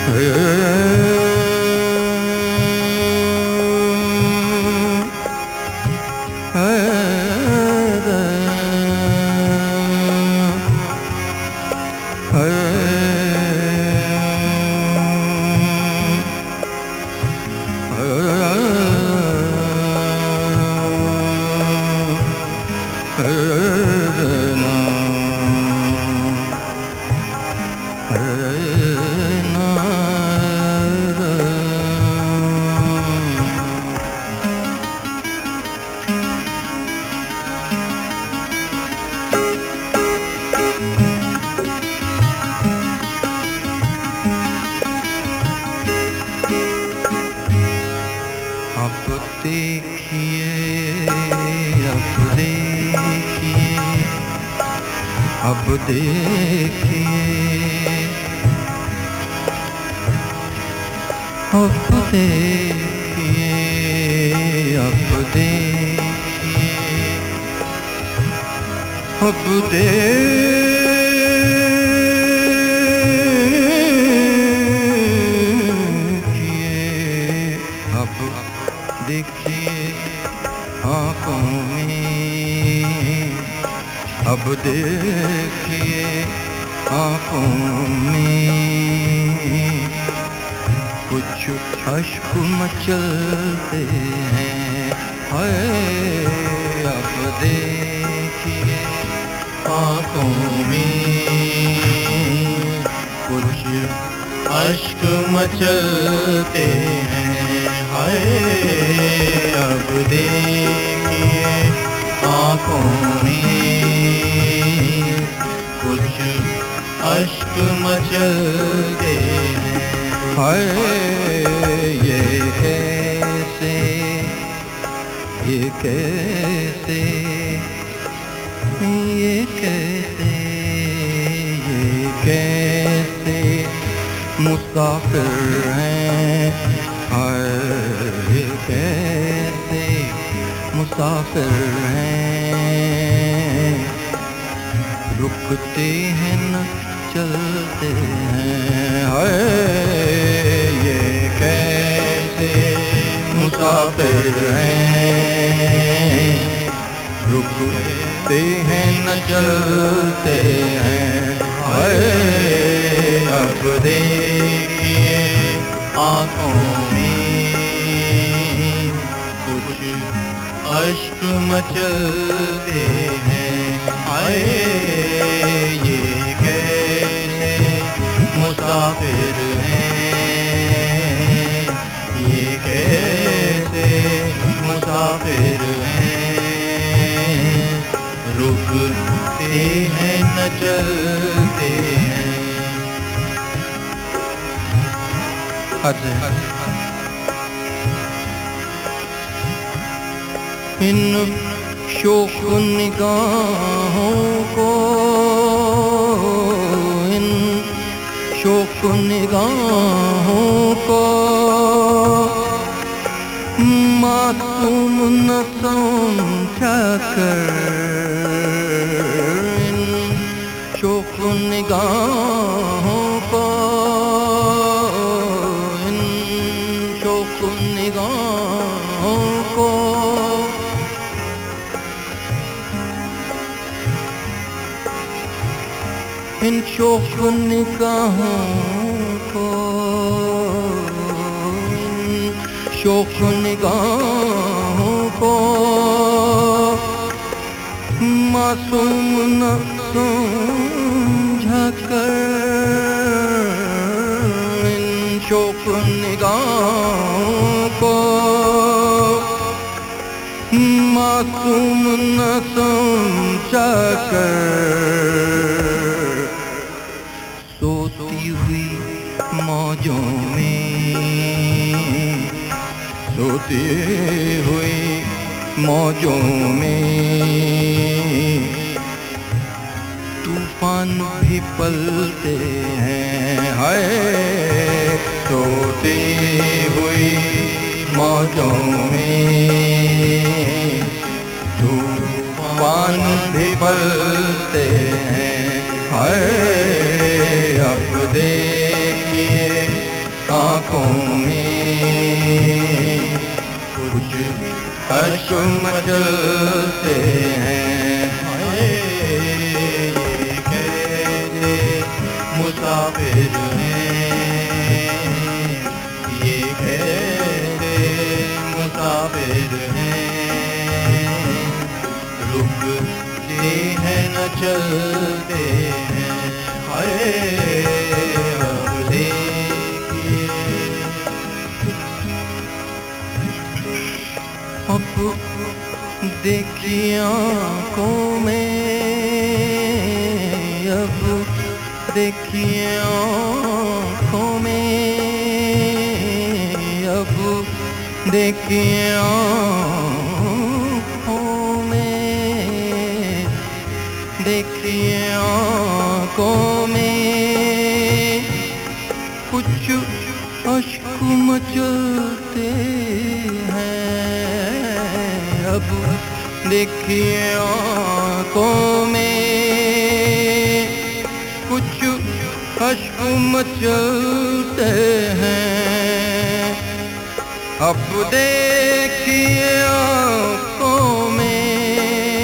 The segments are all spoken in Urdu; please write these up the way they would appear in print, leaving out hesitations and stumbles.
اب دیکھیے اب دیکھیے اب دیکھیے اب دیکھیے اب دیکھیے آنکھوں میں اب دیکھیے آنکھوں میں کچھ اشک مچلتے ہیں ہائے اب دیکھیے آنکھوں میں کچھ اشک مچلتے ہیں ہائے اب دیکھیے آنکھوں میں کچھ اشک مچلتے ہیں ہائے یہ کیسے یہ کیسے یہ کیسے یہ کیسے مسافر ہیں ہائے یہ کیسے مسافر ہیں رکتے ہیں نہ چلتے ہیں ہائے یہ کیسے مسافر ہیں رکتے ہیں نہ چلتے ہیں ہائے اب دیکھیے آنکھوں میں کچھ اشک مچلتے ہیں ہائے یہ کیسے مسافر ہیں یہ کیسے مسافر ہیں رکتے ہیں نہ چلتے ہیں ان شوق نگاہوں کو ان شوق نگاہوں کو معصوم نہ سمجھا کر ان شوق نگاہوں کو ان شوق نگاہوں کو ان شوق نگاہوں کو ان شوق نگاہوں کو معصوم نہ سمجھا کر ان شوق نگاہوں کو معصوم نہ سمجھا کر سوتی ہوئی موجوں میں سوتی ہوئی موجوں میں طوفان بھی پلتے ہیں ہائے سوتی ہوئی موجوں میں طوفان بھی پلتے ہیں ہائے اب دیکھیے آنکھوں میں کچھ اشک مچلتے ہیں، یہ کیسے مسافر ہیں، یہ کیسے مسافر ہیں، رکتے ہیں نہ چلتے ہیں، اب دیکھیے اب دیکھیے آنکھوں میں، اب دیکھیے آنکھوں میں، اب دیکھیے آنکھوں میں، دیکھیے آنکھوں میں کچھ اشک مچلتے ہیں، اب دیکھیے آنکھوں میں کچھ اشک مچلتے ہیں، اب دیکھیے آنکھوں میں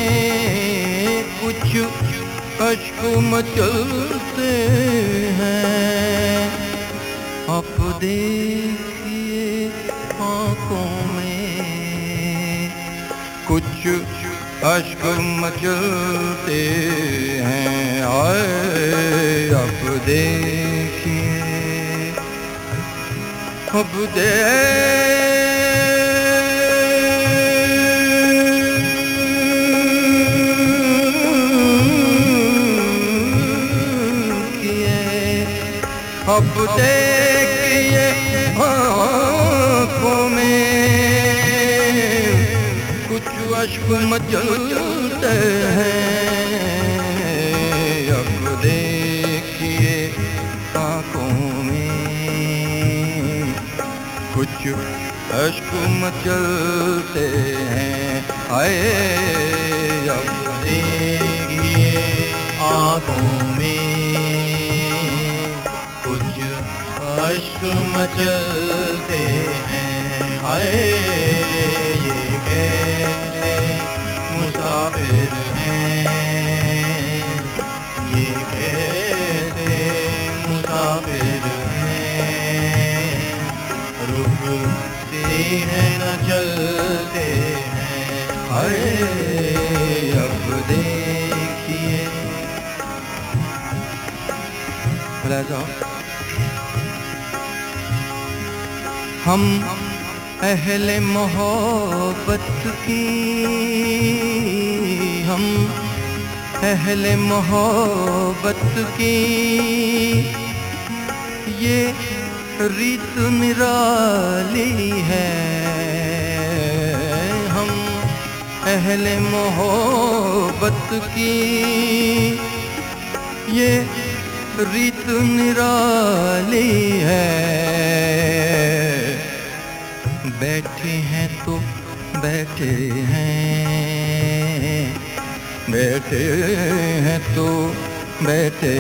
کچھ اشک مچلتے ہیں، اب دیکھیے آنکھوں میں کچھ اشک مچلتے ہیں، آئے اب دیکھیے اب اب دیکھیے آنکھوں میں کچھ اشک مچلتے ہیں، اب دیکھیے آنکھوں میں کچھ اشک مچلتے ہیں، آئے اب دیکھیے آنکھوں میں کچھ اشک مچلتے ہیں، ہائے یہ کیسے مسافر ہیں، یہ کیسے مسافر ہیں، رکتے ہیں نہ چلتے ہیں، ہائے اب دیکھیے ہم اہل محبت کی، ہم اہل محبت کی یہ ریت نرالی ہے، ہم اہل محبت کی یہ ریت نرالی ہے، بیٹھے ہیں تو بیٹھے ہیں، بیٹھے ہیں تو بیٹھے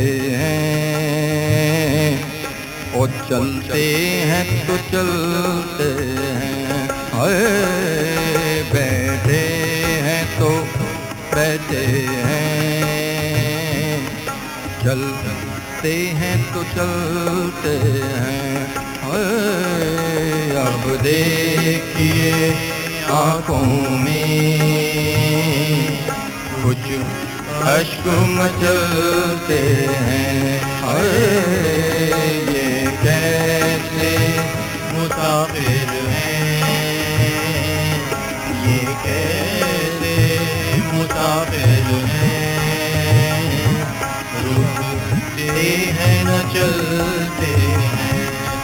ہیں، اور چلتے ہیں تو چلتے ہیں، بیٹھے ہیں تو بیٹھے ہیں، چلتے ہیں تو چلتے ہیں، اب دیکھیے آنکھوں میں کچھ اشک مچلتے ہیں، یہ کیسے مسافر ہیں، یہ کیسے مسافر ہیں، رکتے ہیں نہ چلتے ہیں،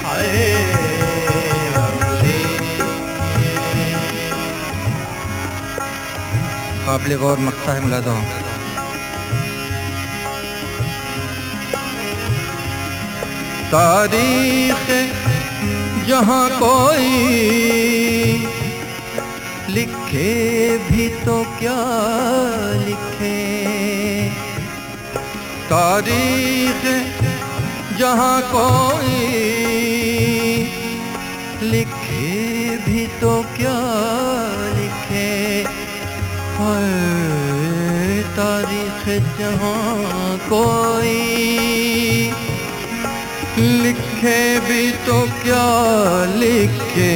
قابل غور مقطع ہے ملازہ۔ تاریخ جہاں کوئی لکھے بھی تو کیا لکھے، تاریخ جہاں کوئی لکھے بھی تو کیا لکھے، ہے تاریخ جہاں کوئی، لکھے بھی تو کیا لکھے،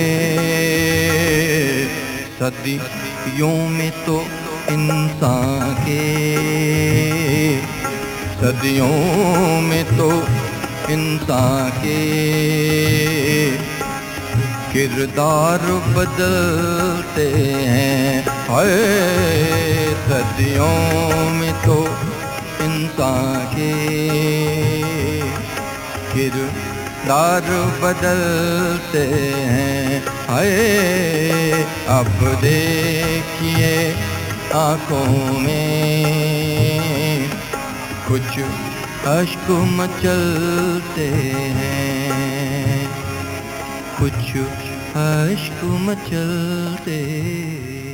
صدیوں میں تو انسان کے، صدیوں میں تو انسان کے کردار بدلتے ہیں، ہائے صدیوں میں تو انسان کے کردار بدلتے ہیں، ہائے اب دیکھیے آنکھوں میں کچھ اشک مچلتے ہیں، کچھ اشک مچلتے